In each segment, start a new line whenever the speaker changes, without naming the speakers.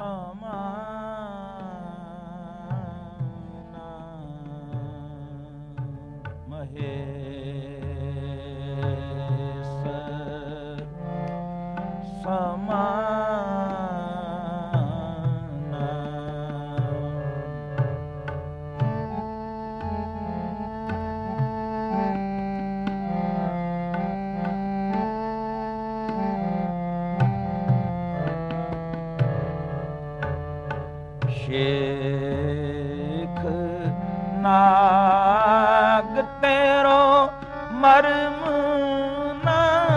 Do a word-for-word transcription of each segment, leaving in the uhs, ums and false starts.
ਸਮਾਨਾ ਮਹੇਸ਼ ਸਮਾਨਾ ਸ਼ੇਖ ਨਾਗ ਤੇਰੋ ਮਰਮ ਨਾ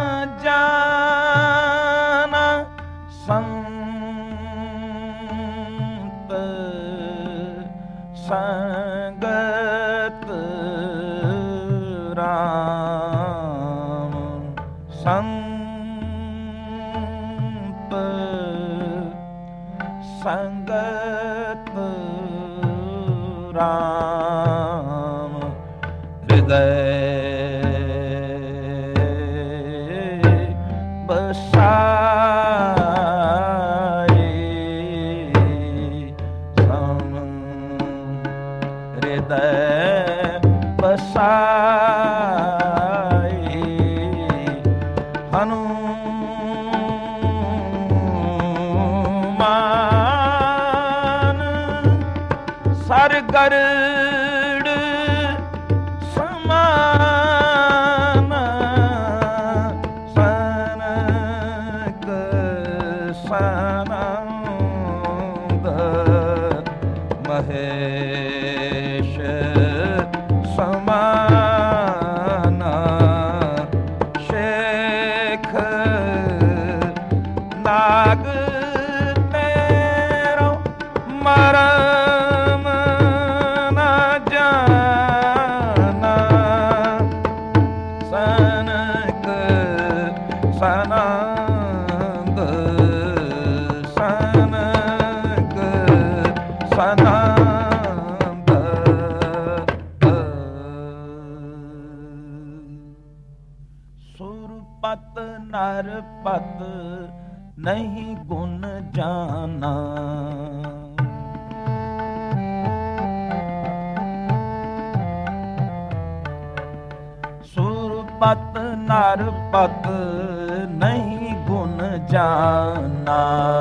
ਜਾਣਾ ਸੰਤ ਸੰਗਤ ਰਾਮ ਸੰਤ ਸੰਗਤ ਰਾਮ ਹਿਰਦੈ ਬਸਾਏ ਸਮ ਹਿਰਦੈ ਬਸਾਏ ਹਨੂਮਾਨ ਸਰਗਰੜ ਸਮਾਨਾ ਸਨਕ ਸਨੰਦ ਮਹੇਸ਼ ਸਮਾਨਾ ਸ਼ੇਖ ਨਾਗ ਤੇਰੋ ਮਰਮ ਨਾ ਜਾਣਾ ਸਨਕ ਸਨੰਦ ਸਨਕ ਸਨੰਦ ਸੁਰਪਤ ਨਰਪਤ ਨਹੀਂ ਗੁਣ ਜਾਣਾ ਸੁਰਪਤ ਨਰਪਤ ਨਹੀਂ ਗੁਣ ਜਾਣਾ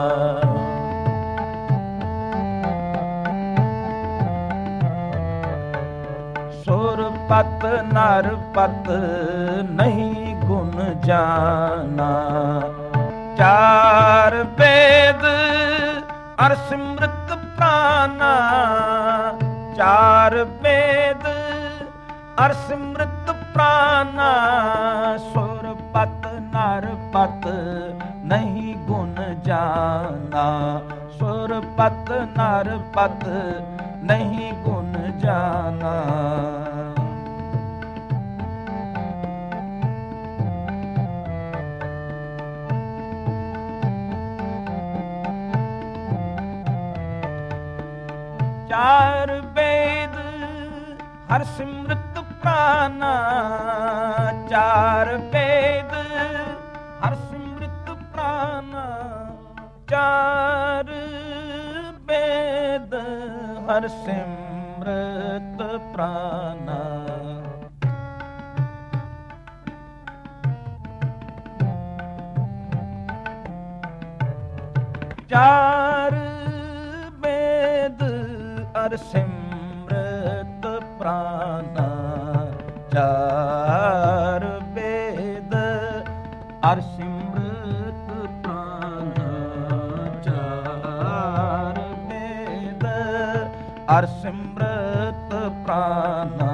ਸੁਰਪਤ ਨਰਪਤ ਨਹੀਂ ਗੁਣ ਜਾਣਾ ਚਾਰ ਵੇਦ ਅਰ ਸਿਮਰਤ ਪ੍ਰਾਨਾ ਚਾਰ ਵੇਦ ਅਰ ਸਿਮਰਤ ਪ੍ਰਾਨਾ ਸੁਰਪਤ ਨਰਪਤ ਨਹੀਂ ਗੁਣ ਜਾਣਾ ਸੁਰਪਤ ਨਰਪਤ ਨਹੀਂ ਗੁਣ ਜਾਣਾ ਚਾਰ ਵੇਦ ਹਰ ਸਿਮਰਤ ਪ੍ਰਾਨਾ ਚਾਰ ਵੇਦ ਹਰ ਸਿਮਰਤ ਪ੍ਰਾਨਾ ਚਾਰ ਵੇਦ ਹਰ ਸਿਮਰਤ ਪ੍ਰਾਨਾ ਚਾਰ ਵੇਦ ਅਰ ਸਿਮਰਤ ਪ੍ਰਾਨਾ ਚਾਰ ਵੇਦ ਅਰ ਸਿਮਰਤ ਪ੍ਰਾਨਾ ਚਾਰ ਵੇਦ ਅਰ ਸਿਮਰਤ ਪ੍ਰਾਨਾ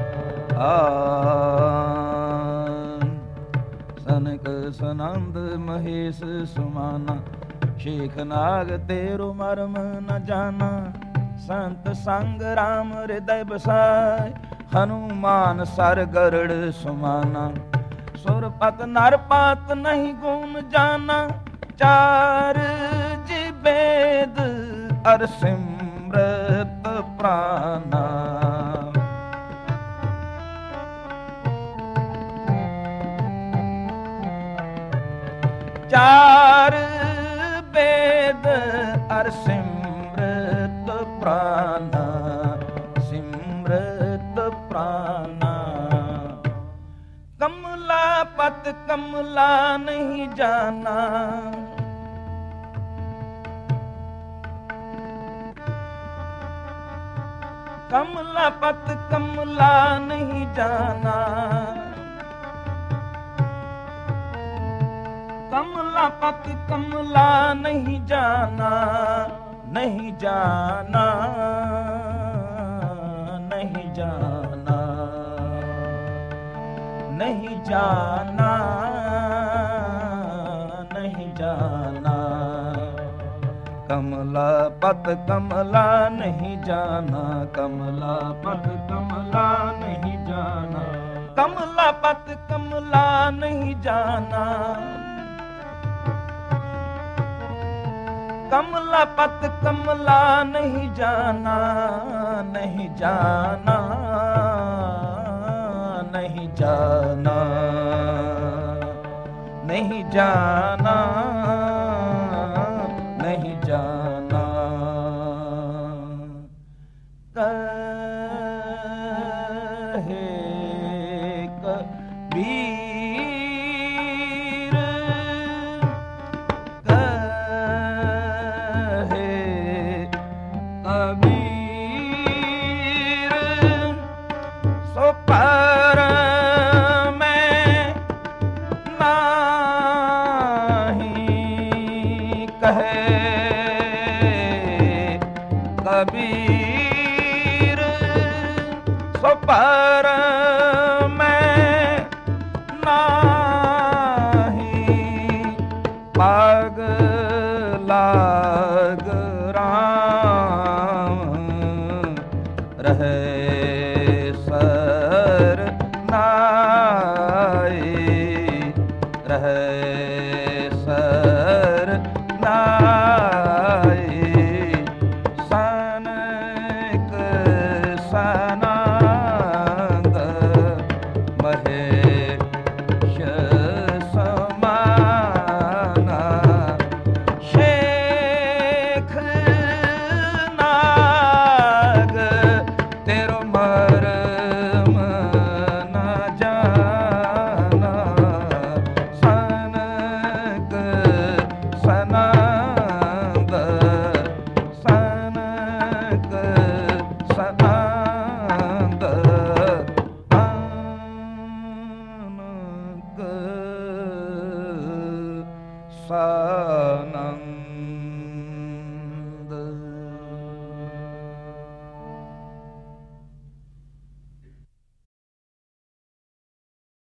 ਆਨ ਸਨਕ ਸਨੰਦ ਮਹੇਸ਼ ਸਮਾਨਾ ਸ਼ੇਖ ਨਾਗ ਤੇਰੋ ਮਰਮ ਨ ਜਾਣਾ ਸੰਤ ਸੰਗ ਰਾਮ ਹਿਰਦੈ ਬਸਾਏ ਹਨੂਮਾਨ ਸਰ ਗਰੜ ਸਮਾਨਾ ਸੁਰਪਤ ਨਰਪਤ ਨਹੀਂ ਗੁਣ ਜਾਣਾ ਚਾਰ ਜੀ ਵੇਦ ਅਰ ਸਿਮਰਤ ਪ੍ਰਾਨਾ ਚਾਰ ਵੇਦ ਅਰ हर सिमृत प्राणा, सिमृत प्राणा। कमला पत कमला नहीं जाना, कमला पत कमला नहीं जाना, कमला पत कमला नहीं जाना, नहीं जाना, नहीं जाना, नहीं जाना, नहीं जाना। कमला पत कमला नहीं जाना, कमला पत कमला नहीं जाना, कमला पत कमला नहीं जाना, कमला पत कमला नहीं जाना, नहीं जाना, नहीं जाना, नहीं जाना, नहीं जाना। कहे कबीर, कहे कबीर, सो पर मैं नाही कहे कबीर, सो पर मैं नाही पाग लाग राम रहे सर नाई, रहे सर नाई। सनक सनंद महेश समाना, शेख नाग तेरो मरम न जाना। सनक सनंद, सनक सनंद, सनक सा